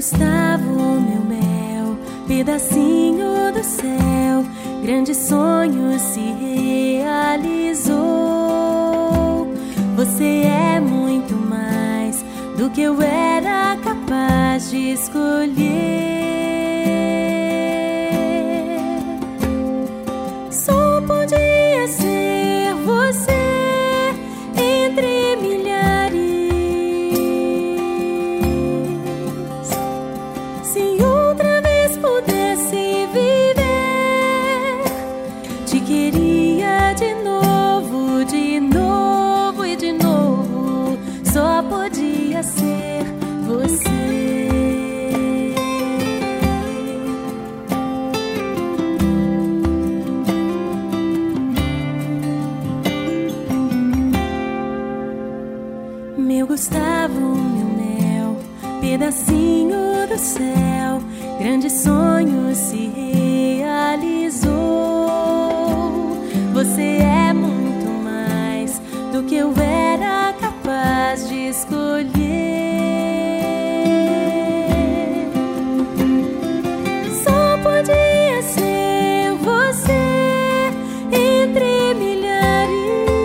Gustavo, meu mel, pedacinho do céu, grande sonho se realizou. Você é muito mais do que eu era capaz de escolher. Só podia ser você entre milhares. Se outra vez pudesse viver, te queria de novo, de novo e de novo. Só podia ser você. Meu Gustavo, meu mel, pedacinho do céu, grande sonho se realizou. Você é muito mais do que eu era capaz de escolher. Só podia ser você entre milhares.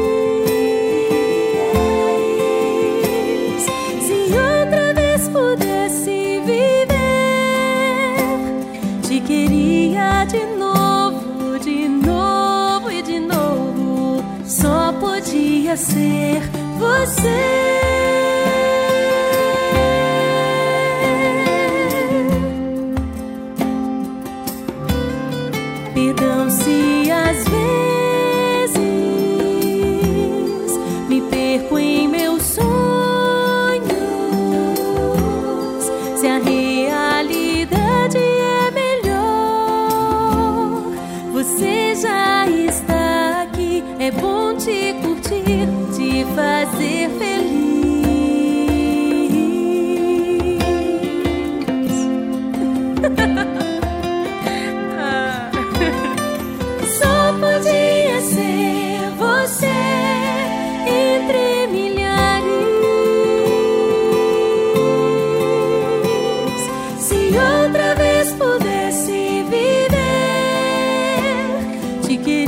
Se outra vez pudesse viver, te queria de novo, de novo e de novo. Só podia ser você. Perdão se às vezes me perco em meus sonhos, se a realidade é melhor. Você já está aqui, é bom te curtir, te fazer feliz. Só podia ser você entre milhares. Se outra vez pudesse viver, te queria